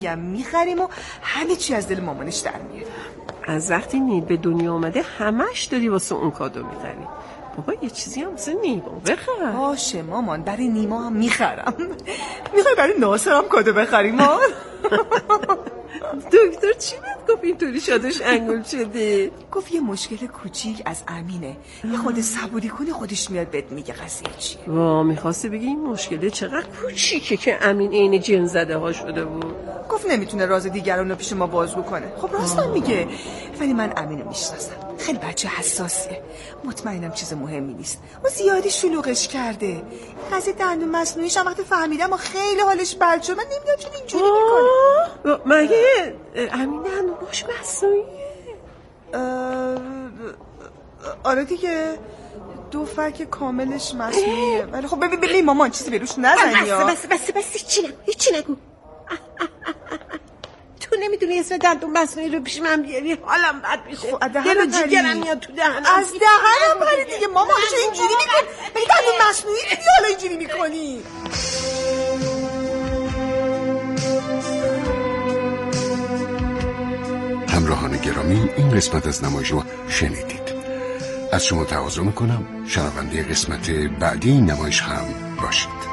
میخریم و همه چی از دل مامانش در میاد. از وقتی نید به دنیا آمده همش داری واسه اون کادو میخری. بابا یه چیزی هم واسه نیما بخر. باشه مامان، برای نیما هم میخرم. میخوای برای ناصر هم کادو بخریم مامان؟ دکتر چی بهت گفت اینطوری شادش انگول شده؟ گفت یه مشکل کوچیک از امینه، یه خورده صبوری کنی خودش میاد بهت میگه قضیه چیه. وا میخواسته بگی این مشکله چقدر کوچیکه که امین عین جن زده ها شده بود. گفت نمیتونه راز دیگران رو پیش ما بازگو کنه. خب راستم میگه، ولی من امینو میشناسم، خیلی بچه حساسیه. مطمئنم چیز مهمی نیست، اون زیادی شلوغش کرده. قضیه دندون مصنوعیش هم وقتی فهمیدم و خیلی حالش بد شد. من نمیدونم چون اینجوری میکنه. مگه امین دندوناش مصنوعیه؟ آره دیگه، دو فک کاملش مصنوعیه. ولی خب ببین مامان چیزی بروش نزنی یا بس هیچی نگو. تو نمیدونی اسم دندون مصنوعی رو پیش من بیاری حالم بد میشه. دلو جیگرم میاد تو دهنم. از دهنم پری دیگه مامان. چه اینجوری میکنی؟ مگه دندون مصنوعی دیدی حالا اینجوری میکنی؟ همراهان گرامی، این قسمت از نمایش رو شنیدید. از شما تقاضا میکنم شنونده قسمت بعدی این نمایش هم باشید.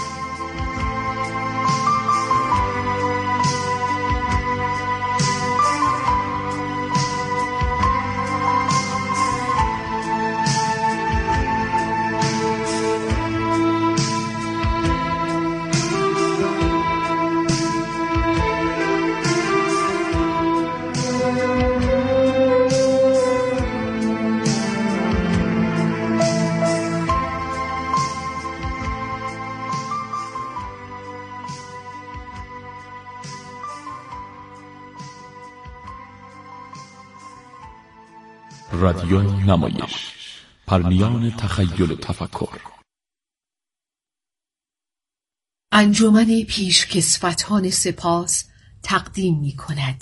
رادیو نمایش، پرنیان تخیل و تفکر. انجمن پیشکسوتان سپاس تقدیم می کند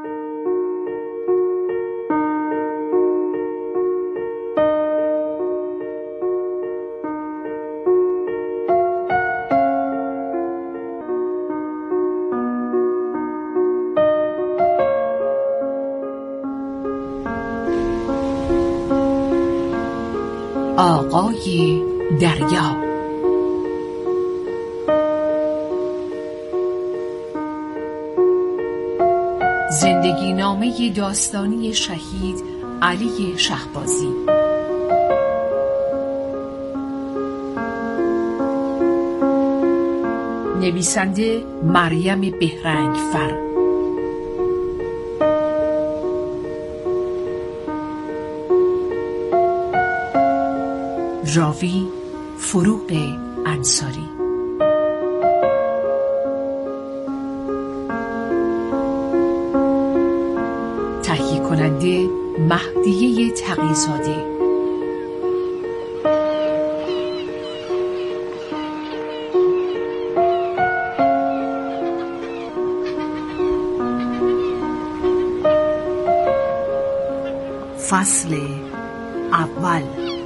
آقای دریا. زندگی نامه داستانی شهید علی شهبازی. نویسنده مریم بهرنگفر. راوی فروغ انصاری. تهیه کننده مهدیه تقی‌زاده. فصل اول.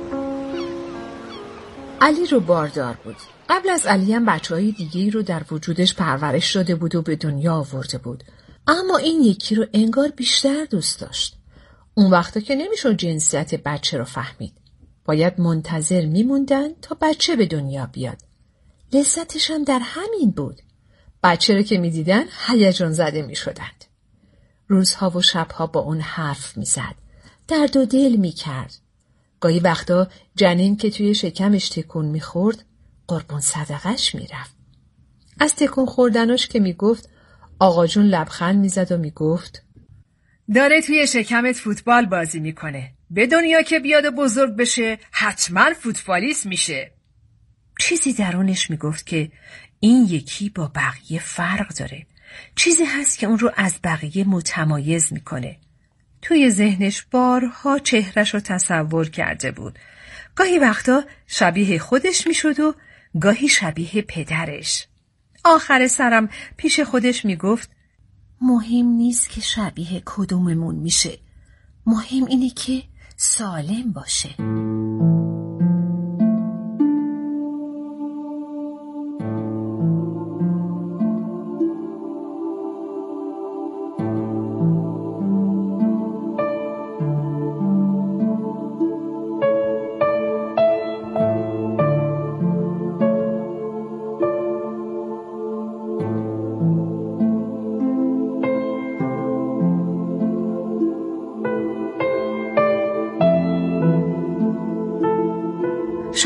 علی رو باردار بود. قبل از علی هم بچه‌های دیگه‌ای رو در وجودش پرورش داده بود و به دنیا آورده بود. اما این یکی رو انگار بیشتر دوست داشت. اون وقتا که نمیشد جنسیت بچه رو فهمید. باید منتظر میموندن تا بچه به دنیا بیاد. لذتش هم در همین بود. بچه رو که میدیدن هیجان زده میشدند. روزها و شبها با اون حرف میزد. درد و دل میکرد. گاهی وقتا جنین که توی شکمش تکون میخورد قربون صدقش میرفت. از تکون خوردناش که میگفت آقا جون لبخند میزد و میگفت داره توی شکمت فوتبال بازی میکنه. به دنیا که بیاد و بزرگ بشه حتما فوتبالیست میشه. چیزی درونش میگفت که این یکی با بقیه فرق داره. چیزی هست که اون رو از بقیه متمایز میکنه. توی ذهنش بارها چهرش رو تصور کرده بود. گاهی وقتا شبیه خودش میشد و گاهی شبیه پدرش. آخر سرم پیش خودش میگفت مهم نیست که شبیه کدوممون میشه. مهم اینه که سالم باشه.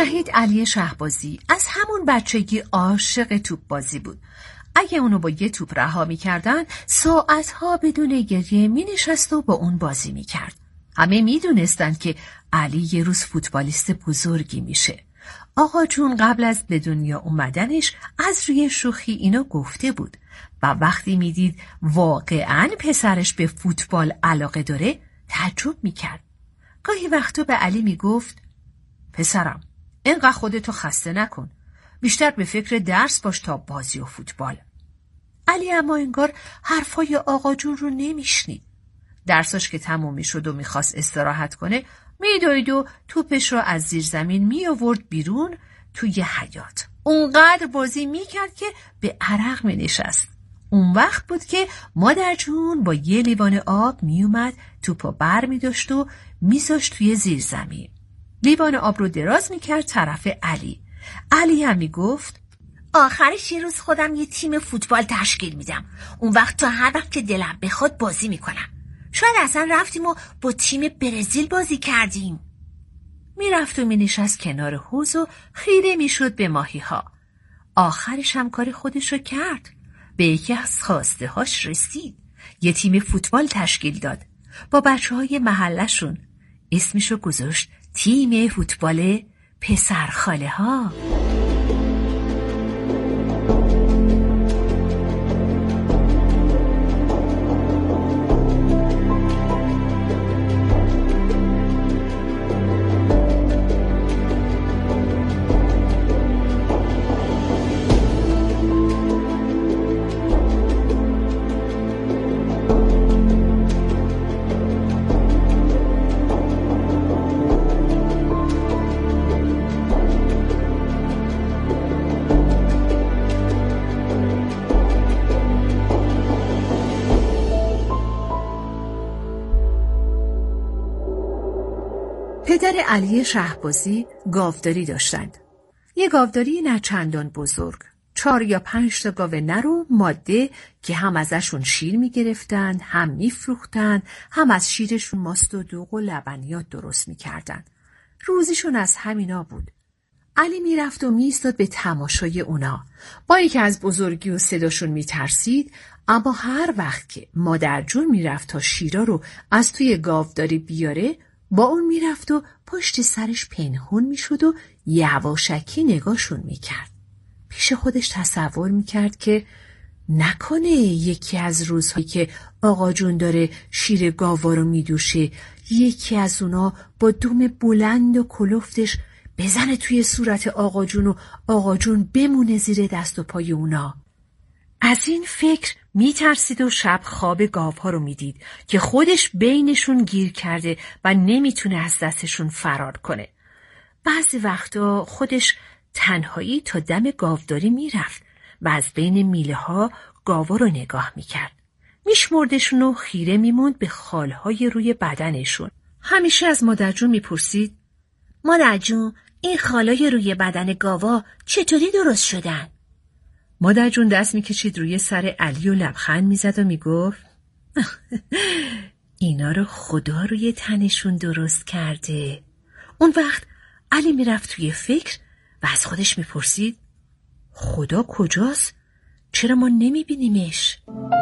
شهید علی شهبازی از همون بچگی عاشق توپ بازی بود. اگه اونو با یه توپ رها می‌کردن، ساعتها بدون گریه می‌نشست و با اون بازی می‌کرد. همه می‌دونستن که علی یه روز فوتبالیست بزرگی میشه. آقا جون قبل از به دنیا اومدنش از روی شوخی اینو گفته بود و وقتی میدید واقعاً پسرش به فوتبال علاقه داره تعجب می‌کرد. گاهی وقتا به علی میگفت پسرم اینقدر خودتو خسته نکن، بیشتر به فکر درس باش تا بازی و فوتبال. علی اما انگار حرفای آقا جون رو نمیشنید. درسش که تموم میشد و میخواست استراحت کنه میدوید و توپش رو از زیر زمین میآورد بیرون توی حیاط. اونقدر بازی میکرد که به عرق مینشست. اون وقت بود که مادر جون با یه لیوان آب میومد توپو بر میداشت و میذاشت توی زیر زمین. لیوان آب رو دراز میکرد طرف علی. علی هم میگفت آخرش یه روز خودم یه تیم فوتبال تشکیل میدم. اون وقت تا هر وقت که دلم بخواد بازی میکنم. شاید اصلا رفتیم و با تیم برزیل بازی کردیم. میرفت و مینشست کنار حوض و خیره میشد به ماهی‌ها. آخرش هم کار خودش رو کرد. به یکی از خواسته هاش رسید. یه تیم فوتبال تشکیل داد. با بچه‌های محلشون. اسمشو گذاشت تیم فوتبال پسرخاله ها. پدر علی شهبازی گاوداری داشتند. یه گاوداری نه چندان بزرگ. 4 یا 5 تا گاو نر و ماده که هم ازشون شیر میگرفتند، هم میفروختند، هم از شیرشون ماست و دوغ و لبنیات درست میکردند. روزیشون از همینا بود. علی میرفت و میایستاد به تماشای اونا. با اینکه از بزرگی و صداشون میترسید، اما هر وقت که مادر جون میرفت تا شیرا رو از توی گاوداری بیاره، با اون میرفت و پشت سرش پنهون میشد و یواشکی نگاهشون میکرد. پیش خودش تصور میکرد که نکنه یکی از روزهایی که آقا جون داره شیر گاوا رو میدوشه، یکی از اونا با دوم بلند و کلفتش بزنه توی صورت آقا جون و آقا جون بمونه زیر دست و پای اونا. از این فکر میترسید و شب خواب گاوها رو میدید که خودش بینشون گیر کرده و نمیتونه از دستشون فرار کنه. بعضی وقتا خودش تنهایی تا دم گاوداری میرفت و از بین میله ها گاوا رو نگاه میکرد. میشمردشون و خیره میموند به خالهای روی بدنشون. همیشه از مادر جون میپرسید مادر جون این خالای روی بدن گاوا چطوری درست شدن؟ مادر جون دست میکشید روی سر علی و لبخند میزد و میگفت اینا رو خدا روی تنشون درست کرده. اون وقت علی میرفت توی فکر و از خودش میپرسید خدا کجاست؟ چرا ما نمیبینیمش؟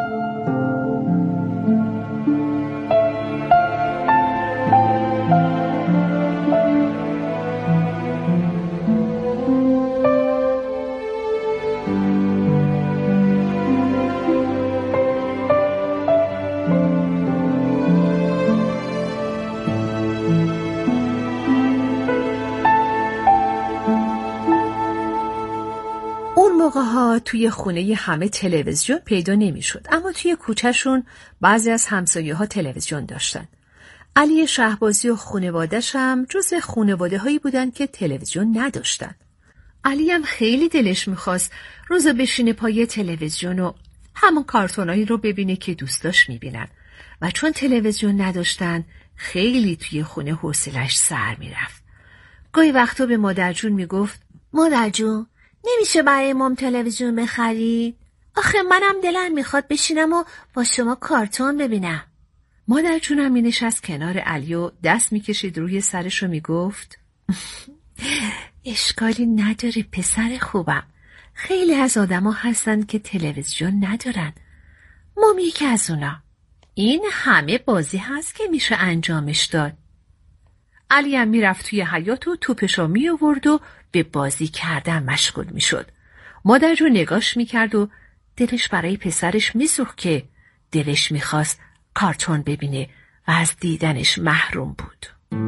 موقع‌ها توی خونه همه تلویزیون پیدا نمی‌شد، اما توی کوچه‌شون بعضی از همسایه‌ها تلویزیون داشتن. علی شهبازی و خانواده‌ش هم جز خانواده‌هایی بودن که تلویزیون نداشتن. علی هم خیلی دلش می‌خواست روزا بشینه پای تلویزیون و همون کارتونایی رو ببینه که دوستاش می‌بینن و چون تلویزیون نداشتن خیلی توی خونه حوصله‌اش سر می‌رفت. گاهی وقتا به مادر جون میگفت مادر جون نمیشه برای مام تلویزیون بخرید؟ آخه منم دلم میخواد بشینم و با شما کارتون ببینم. مادر جونم مینشست کنار علی و دست میکشید روی سرش و میگفت اشکالی نداره پسر خوبم. خیلی از آدما هستن که تلویزیون ندارن. مام یکی از اونا. این همه بازی هست که میشه انجامش داد. علی هم میرفت توی حیاط و توپشو می آورد و به بازی کردن مشغول میشد. مادر رو نگاش میکرد و دلش برای پسرش میسوخت که دلش میخواست کارتون ببینه و از دیدنش محروم بود.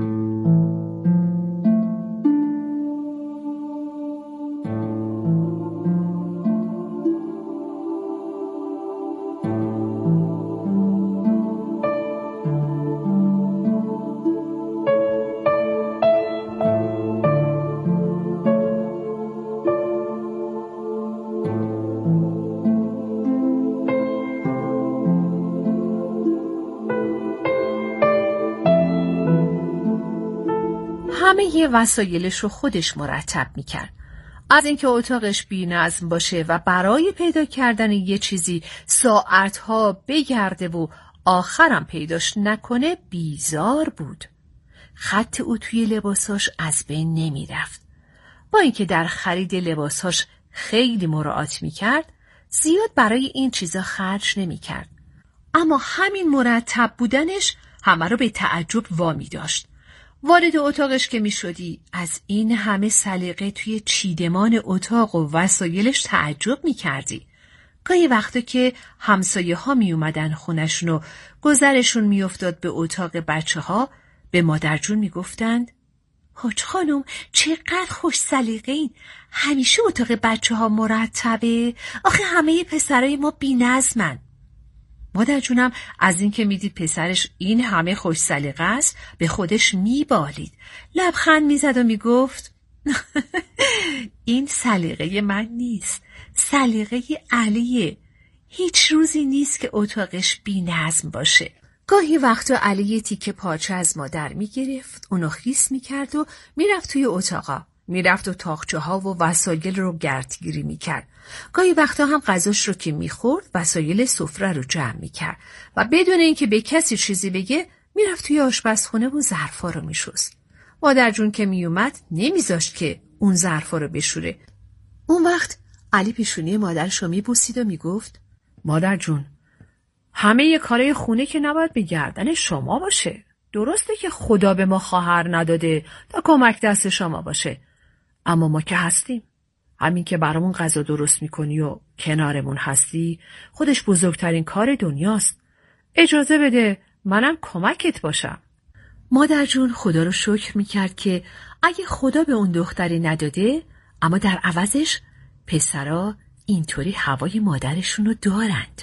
همه وسایلش رو خودش مرتب میکرد. از اینکه اتاقش بی‌نظم باشه و برای پیدا کردن یه چیزی ساعتها بگرده و آخرم پیداش نکنه بیزار بود. خط او توی لباساش از بین نمیرفت. با اینکه در خرید لباساش خیلی مراعات میکرد، زیاد برای این چیزا خرج نمیکرد. اما همین مرتب بودنش همه رو به تعجب وامی داشت. وارد اتاقش که می شدی از این همه سلیقه توی چیدمان اتاق و وسایلش تعجب می کردی. گاهی وقتا که همسایه ها می اومدن خونشون و گذرشون می افتاد به اتاق بچه ها، به مادر جون می گفتند حاج خانم چقدر خوش سلیقه این، همیشه اتاق بچه ها مرتبه، آخه همه پسرای ما بی نظمن. مادر جونم از این که میدید پسرش این همه خوش سلیقه است به خودش میبالید، لبخند میزد و میگفت این سلیقه من نیست، سلیقه علیه. هیچ روزی نیست که اتاقش بی نظم باشه. گاهی وقتا علی یه تیکه پارچه از مادر میگرفت، اونو خیس میکرد و میرفت توی اتاقا، میرفت و تاقچه ها و وسایل رو گردگیری میکرد. گاهی وقتا هم غذاش رو که میخورد وسایل سفره رو جمع میکرد و بدون اینکه به کسی چیزی بگه میرفت توی آشپزخونه و ظرفا رو میشست. مادر جون که میومد نمیذاشت که اون ظرفا رو بشوره. اون وقت علی پیشونی مادرش رو میبوسید و میگفت مادر جون، همه ی کارای خونه که نباید به گردن شما باشه. درسته که خدا به ما خواهر نداده تا کمک دست شما باشه، اما ما که هستیم. همین که برامون غذا درست میکنی و کنارمون هستی خودش بزرگترین کار دنیاست. اجازه بده منم کمکت باشم. مادر جون خدا رو شکر میکرد که اگه خدا به اون دختری نداده، اما در عوضش پسرا اینطوری هوای مادرشون رو دارند.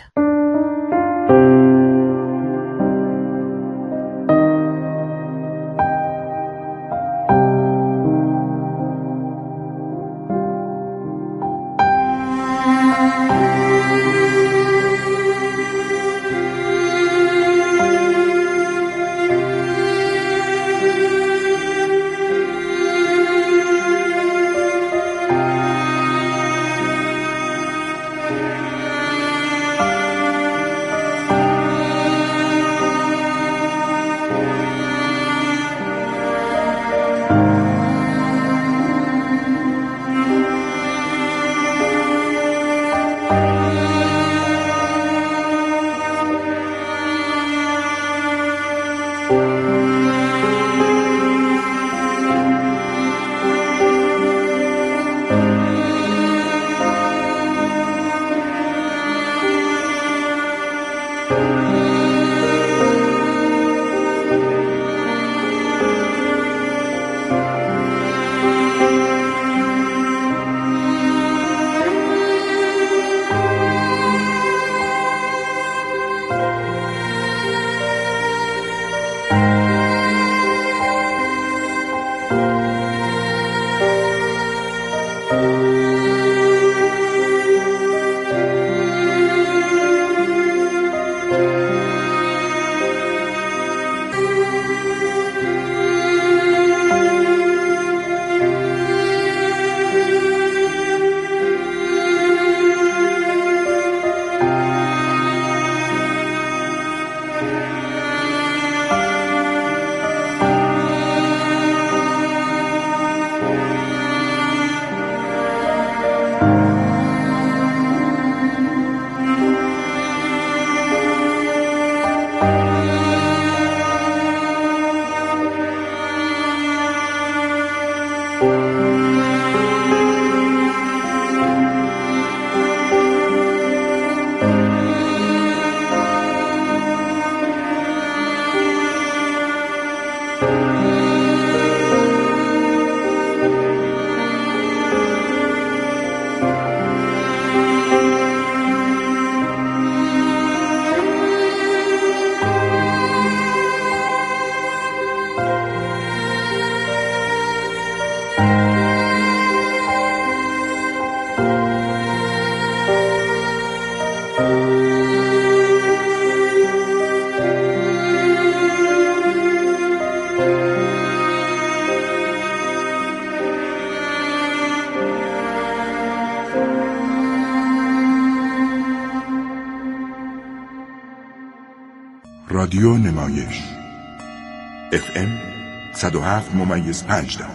رادیو نمایش FM 107.5.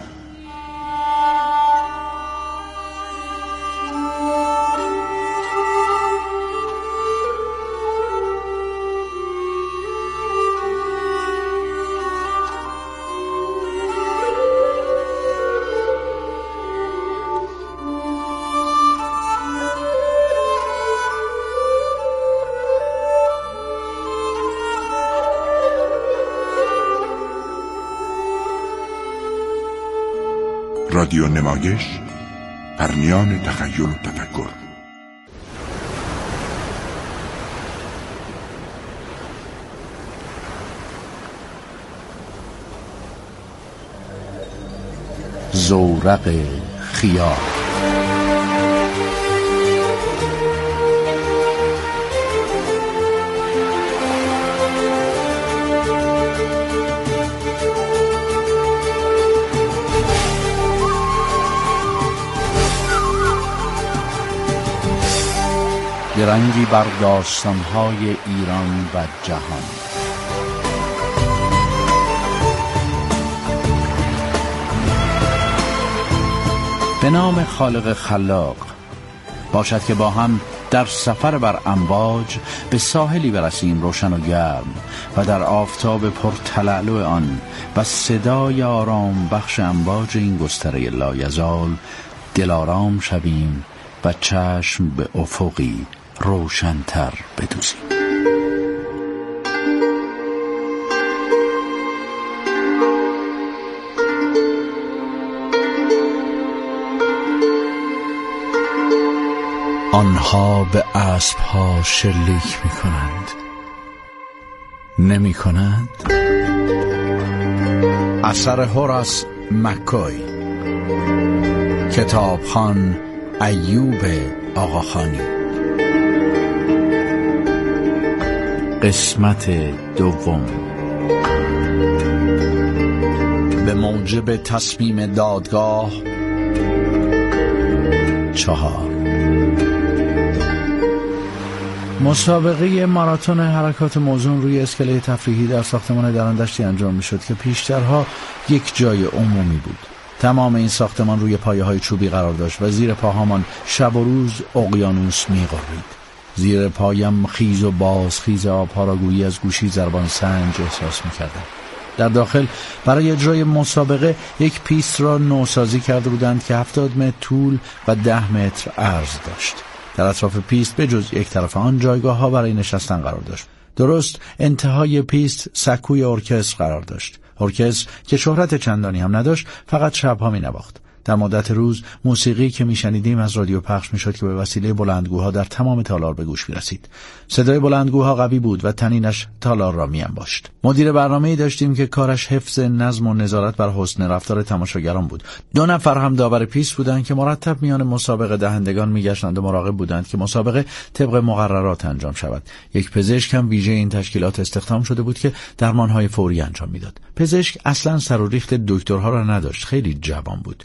رادیو نمایش پرنیان تخیل و تفکر. زورق خیال. درنگی بر داستان‌های ایران و جهان. به نام خالق خلاق. باشد که با هم در سفر بر امواج به ساحلی برسیم روشن و گرم و در آفتاب پرتلالو آن و صدای آرام بخش امواج این گستره لایزال دلارام شویم و چشم به افقی روشن‌تر بدوزیم. آنها به اسب‌ها شلیک می‌کنند. نمی‌کنند؟ اثر هوراس مک‌کوی. کتابخوان ایوب آقاخانی. قسمت دوم. به موجب تصمیم دادگاه 4. مسابقه ماراتون حرکات موزون روی اسکله تفریحی در ساختمان درندشتی انجام می شد که پیشترها یک جای عمومی بود. تمام این ساختمان روی پایه‌های چوبی قرار داشت و زیر پاهامان شب و روز اقیانوس می‌غرید. زیر پایم خیز و بازخیز آب‌ها را گویی از گوشی ضربان سنج احساس می‌کردم. در داخل برای اجرای مسابقه یک پیست را نوسازی کرده بودند که 70 متر طول و 10 متر عرض داشت. در اطراف پیست به جز یک طرف آن جایگاه‌ها برای نشستن قرار داشت. درست انتهای پیست سکوی ارکستر قرار داشت. ارکستر که شهرت چندانی هم نداشت، فقط شب‌ها می‌نواخت. در مدت روز موسیقی که میشنیدیم از رادیو پخش میشد که به وسیله بلندگوها در تمام تالار به گوش میرسید. صدای بلندگوها قوی بود و طنینش تالار را میانباشت. مدیر برنامه‌ای داشتیم که کارش حفظ نظم و نظارت بر حسن رفتار تماشاگران بود. 2 نفر هم داور پیست بودند که مرتب میان مسابقه دهندگان میگشتند و مراقب بودند که مسابقه طبق مقررات انجام شود. یک پزشک هم ویژه این تشکیلات استخدام شده بود که درمانهای فوری انجام میداد. پزشک اصلاً سر و ریخت دکترها را نداشت، خیلی جوان بود.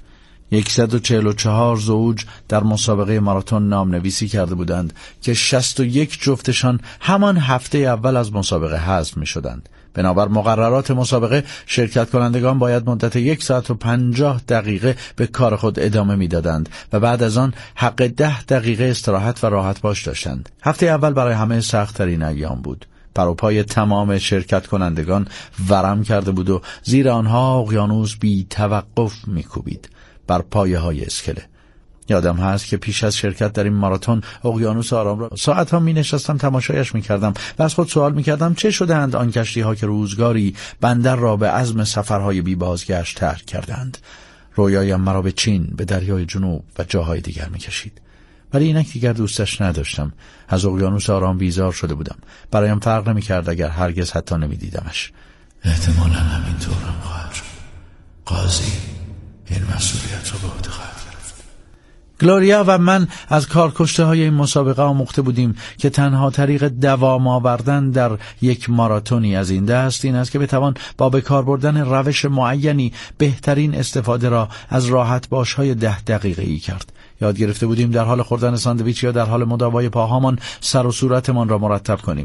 144 زوج در مسابقه ماراتون نام نویسی کرده بودند که 61 جفتشان همان هفته اول از مسابقه حذف می شدند. بنابر مقررات مسابقه شرکت کنندگان باید مدت 1 ساعت و 50 دقیقه به کار خود ادامه می دادند و بعد از آن حق 10 دقیقه استراحت و راحت باش داشتند. هفته اول برای همه سخت ترین ایام بود. پروپای تمام شرکت کنندگان ورم کرده بود و زیر آنها اقیانوس بی توقف می کوبید بر پایه های اسکله. یادم هست که پیش از شرکت در این ماراتون اقیانوس آرام را ساعتها می نشستم تماشایش می کردم و از خود سوال می کردم چه شدند آن کشتی ها که روزگاری بندر را به عزم سفرهای بی بازگشت ترک کردند. رویایم مرا به چین، به دریای جنوب و جاهای دیگر می کشید. ولی اینک دیگر دوستش نداشتم. از اقیانوس آرام بیزار شده بودم. برایم فرق نمی کرد اگر هرگز حتی نمی دیدمش. احتمالاً همینطورم خواهد شد. قاضی این مسئولیت را به عهده خواهد گرفت. گلوریا و من از کارکشته های این مسابقه آموخته بودیم که تنها طریق دوام آوردن در یک ماراتونی از این دست این است که بتوان با به کار بردن روش معینی بهترین استفاده را از راحت باش های 10 دقیقه‌ای کرد. یاد گرفته بودیم در حال خوردن ساندویچ یا در حال مداوای پاهامان سر و صورتمان را مرتب کنیم.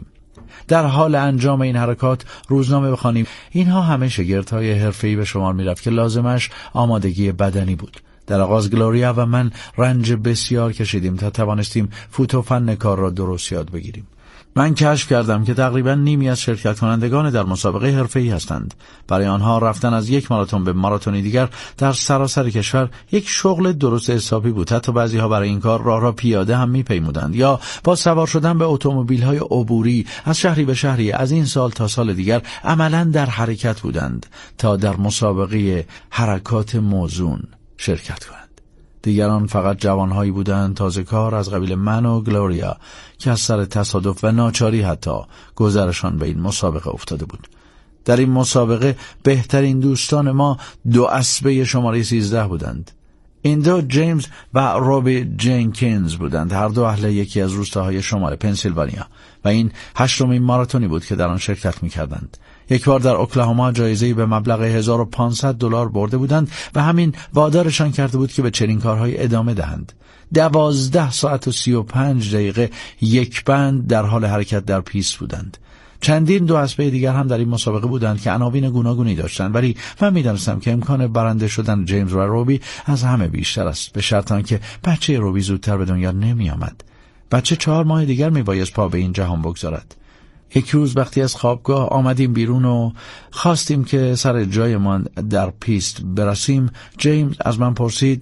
در حال انجام این حرکات روزنامه بخوانیم. اینها همه شگردهای حرفه‌ای به شمار می‌رفت که لازمش آمادگی بدنی بود. در آغاز گلوریا و من رنج بسیار کشیدیم تا توانستیم فوت و فن کار را درست یاد بگیریم. من کشف کردم که تقریبا نیمی از شرکت کنندگان در مسابقه حرفه‌ای هستند. برای آنها رفتن از یک ماراتون به ماراتونی دیگر در سراسر کشور یک شغل درست حسابی بود. حتی بعضی‌ها برای این کار راه را پیاده هم می‌پیمودند یا با سوار شدن به اتومبیل‌های عبوری از شهری به شهری از این سال تا سال دیگر عملاً در حرکت بودند تا در مسابقه حرکات موزون شرکت کنند. دیگران فقط جوانهایی بودند تازه کار از قبیل من و گلوریا که از سر تصادف و ناچاری حتی گذرشان به این مسابقه افتاده بود. در این مسابقه بهترین دوستان ما 2 اسبه شماره 13 بودند. این دو جیمز و روبی جنکینز بودند، هر دو اهل یکی از روستاهای شمال پنسیلوانیا و این 8مین ماراتونی بود که در آن شرکت می‌کردند. یک بار در اوکلاهوما جایزه‌ای به مبلغ $1500 برده بودند و همین وادارشان کرده بود که به چنین کارهای ادامه دهند. 12 ساعت و 35 دقیقه یک بند در حال حرکت در پیست بودند. چندین 2 اسبه دیگر هم در این مسابقه بودند که عناوین گوناگونی داشتند، ولی من می‌دانستم که امکان برنده شدن جیمز و روبی از همه بیشتر است، به شرط آنکه بچه روبی زودتر به دنیا نمی‌آمد. بچه 4 ماه دیگر میبایست پا به این جهان بگذارد. یک روز وقتی از خوابگاه آمدیم بیرون و خواستیم که سر جایمان در پیست برسیم، جیمز از من پرسید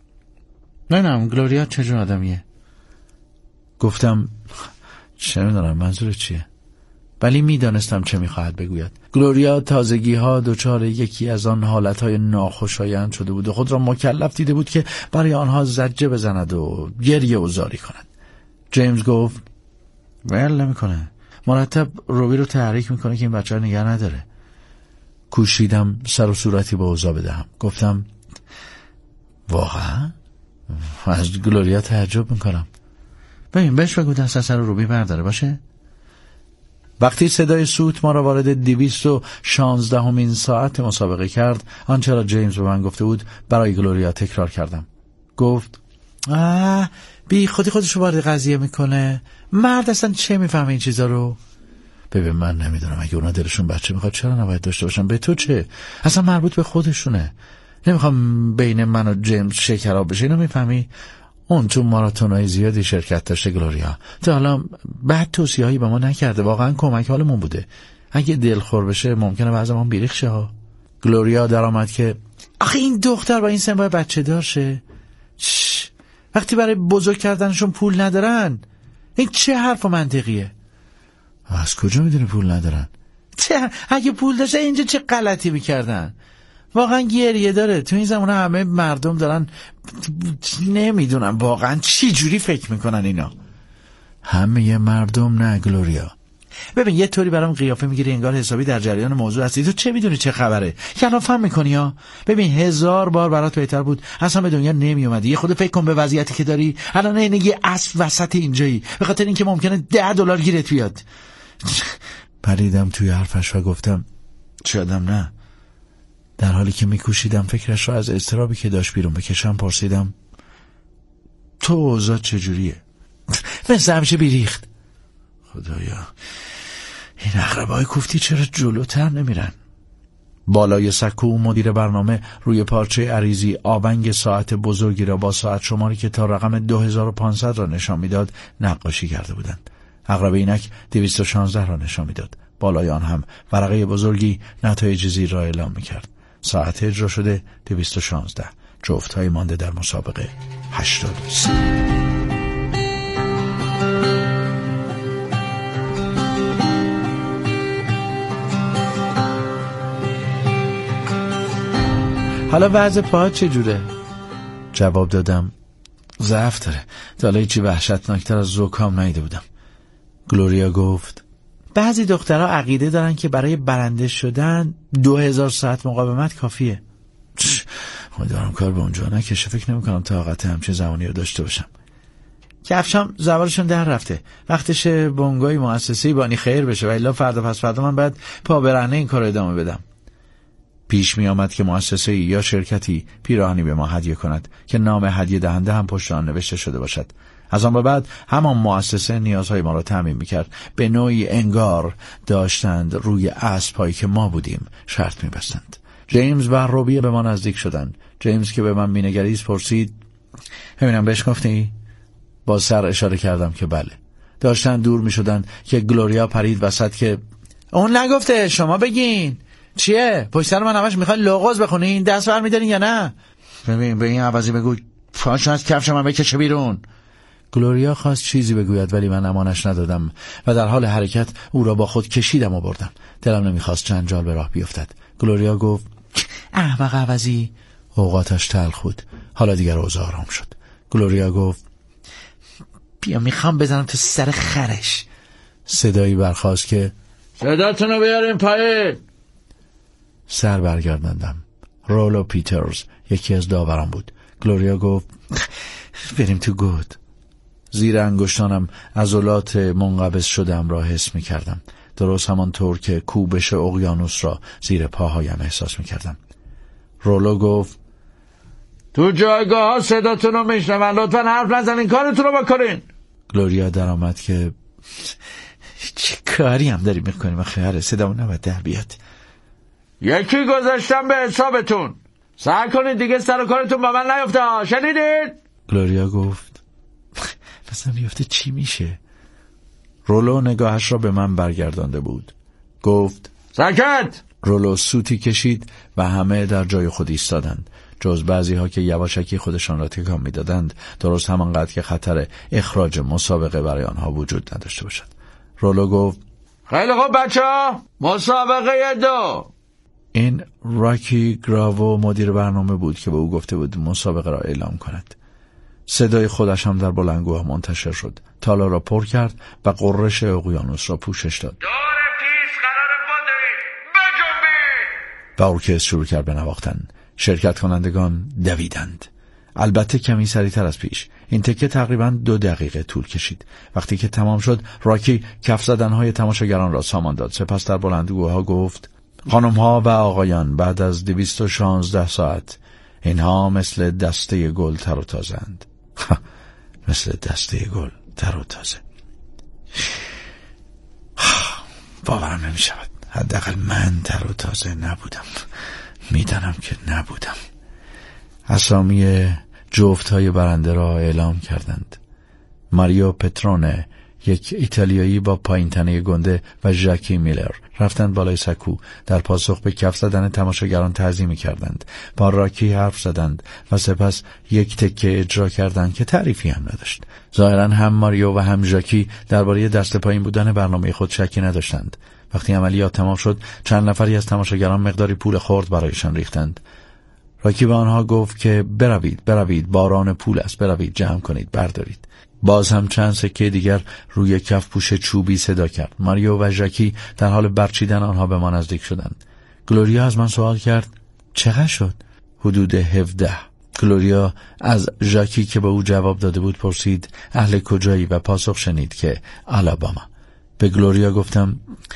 نه گلوریا چجور آدمیه؟ گفتم چه میدونم منظور چیه؟ ولی میدانستم چه میخواهد بگوید. گلوریا تازگی ها دچار یکی از آن حالتهای ناخوشایند شده بود و خود را مکلف دیده بود که برای آنها زجه بزند و گریه و زاری کند. جیمز گفت ول نمیکنه، مرتب روبی رو تحریک میکنه که این بچه رو نگه نداره. کوشیدم سر و صورتی به اوضاع بدهم. گفتم واقعا؟ از گلوریا تعجب میکنم. ببین بهش بگو دست سر روبی برداره باشه. وقتی صدای سوت ما را وارد 216مین ساعت مسابقه کرد، آنچه را جیمز به من گفته بود برای گلوریا تکرار کردم. گفت بی خودشو وارد قضیه میکنه، مرد اصلا چه میفهمه این چیزا رو؟ ببین من نمیدونم، اگه اونا دلشون بچه میخواد چرا نباید داشته باشن؟ به تو چه؟ اصلا مربوط به خودشونه. نمیخوام بین من و جیمز شکراب بشه، اینو میفهمی؟ اون تو ماراتونای زیادی شرکت داشته گلوریا، تا حالا بعد توصیه‌ای به ما نکرده، واقعا کمک حالمون بوده. اگه دلخور بشه ممکنه بعضیمون بیریخ شه ها. گلوریا درآمد که آخه این دختر با این سن باید بچه دار شه. وقتی برای بزرگ کردنشون پول ندارن، این چه حرف منطقیه؟ از کجا میدونی پول ندارن؟ اگه پول داشته اینجا چه غلطی میکردن؟ واقعا گریه داره. تو این زمانه همه مردم دارن، نمیدونم واقعا چی جوری فکر میکنن اینا. همه مردم نه گلوریا. ببین یه طوری برام قیافه میگیری انگار حسابی در جریان موضوع هستی. تو چه میدونی چه خبره؟ کلا فهم میکنی ها؟ ببین 1000 بار برات بهتر بود اصلا به دنیا نمی اومدی. یه خود فکر کن به وضعیتی که داری الان. اینه یه اسب وسط اینجایی به خاطر اینکه ممکنه $10 گیرت بیاد. پریدم توی حرفش و گفتم شادم نه. در حالی که میکوشیدم فکرش را از اضطرابی که داشت بیرون بکشم پرسیدم تو اوضاع چجوریه؟ مثل همیشه بیریخت. خدایا این اقربای کوفتی چرا جلوتر نمیرن؟ بالای سکو مدیر برنامه روی پارچه عریضی آونگ ساعت بزرگی را با ساعت شماری که تا رقم 2500 را نشان میداد نقاشی کرده بودند. عقرب اینک 216 را نشان میداد. بالای آن هم ورقه بزرگی نتایج زیر را اعلام میکرد. ساعت اجرا شده 216. جفت‌های مانده در مسابقه 83. حالا وضع پاهات چجوره؟ جواب دادم ضعف داره. تا حالا هیچی وحشتناکتر از زکام ندیده بودم. گلوریا گفت بعضی دخترها عقیده دارن که برای برنده شدن 2000 ساعت مقاومت کافیه. امیدوارم کار به اونجا نکشه. فکر نمی کنم طاقت همچین زمانی رو داشته باشم. کفشم زوارشون در رفته. وقتش بونگای مؤسسه‌ای بانی خیر بشه و الا فردا پس فردا من باید پا برهنه این کار ادامه بدم. پیش می آمد که مؤسسه‌ای یا شرکتی پیراهنی به ما هدیه کند که نام هدیه دهنده هم پشت آن نوشته شده باشد. از آن به بعد همان مؤسسه نیازهای ما را تامین میکرد. به نوعی انگار داشتند روی اسب‌هایی که ما بودیم شرط میبستند. جیمز و روبی به ما نزدیک شدند. جیمز که به من مینگریست پرسید ببینم بهش گفتی؟ با سر اشاره کردم که بله. داشتن دور میشدن که گلوریا پرید وسط که اون نگفته، شما بگین چیه؟ پشت سر من همش میخوای لغز بخونین، دست بر میدارین یا نه؟ ببین به این عوضی بگو پاشو از کفش من بکشه بیرون. گلوریا خواست چیزی بگوید ولی من امانش ندادم و در حال حرکت او را با خود کشیدم و بردم. دلم نمیخواست جنجال به راه بیفتد. گلوریا گفت احمق عوضی. اوقاتش تلخ بود. حالا دیگر اوضاع آرام شد. گلوریا گفت بیا میخوام بزنم تو سر خرش. صدایی برخاست که صداتونو بیارین پایین. سر برگرداندم. رولو پیترز یکی از داوران بود. گلوریا گفت بریم تو گود. زیر انگشتانم عضلات منقبض شدم را حس می کردم. درست همانطور که کوبش اقیانوس را زیر پاهایم احساس می کردم. رولو گفت تو جایگاه ها صداتون رو میشنون، لطفا حرف نزنین، کارتون رو بکنین. گلوریا در آمد که چه کاری هم داری میکنیم آخه صدامون نباید در بیاد. یکی گذاشتم به حسابتون، سعی کنید دیگه سر و کارتون با من نیفته، شنیدید؟ گلوریا گفت مثلا بیفته چی میشه؟ رولو نگاهش را به من برگردانده بود. گفت ساکت. رولو سوتی کشید و همه در جای خود ایستادند جز بعضی ها که یواشکی خودشان را تکان میدادند، درست همانقدر که خطر اخراج مسابقه برای آنها وجود نداشته باشد. رولو گفت خیلی خوب بچه‌ها، مسابقه 2. این راکی گراوو مدیر برنامه بود که به او گفته بود مسابقه را اعلام کند. صدای خودش هم در بلندگوها منتشر شد. تالا را پر کرد و قررش اقیانوس را پوشش داد. دور پیس قرار بودید بجنبید. و ارکستر شروع کرد به نواختن. شرکت کنندگان دویدند. البته کمی سریعتر از پیش. این تکه تقریباً 2 دقیقه طول کشید. وقتی که تمام شد، راکی کف زدنهای تماشاگران را سامان داد. سپس در بلندگوها گفت خانم‌ها و آقایان، بعد از 216 ساعت اینها مثل دسته گل تر و تازه‌اند. مثل دسته گل تر و تازه. باورم نمی شود. حداقل من تر و تازه نبودم. میدانم که نبودم. اسامی جفت‌های برنده را اعلام کردند. ماریو پترونه، یک ایتالیایی با پایین تنه گنده، و ژاکی میلر رفتند بالای سکو. در پاسخ به کف زدن تماشاگران تعظیمی کردند. با راکی حرف زدند و سپس یک تکه اجرا کردند که تعریفی هم نداشت. ظاهراً هم ماریو و هم ژاکی درباره دست پایین بودن برنامه خود شکی نداشتند. وقتی عملیات تمام شد، چند نفری از تماشاگران مقداری پول خرد برایشان ریختند. راکی به آنها گفت که بروید، باران پول است، بروید جمع کنید، بردارید. باز هم چند سکه دیگر روی کف پوش چوبی صدا کرد. ماریو و ژاکی در حال برچیدن آنها به ما نزدیک شدند. گلوریا از من سوال کرد چقدر شد؟ حدود 17. گلوریا از ژاکی که به او جواب داده بود پرسید اهل کجایی و پاسخ شنید که آلاباما. به گلوریا گفتم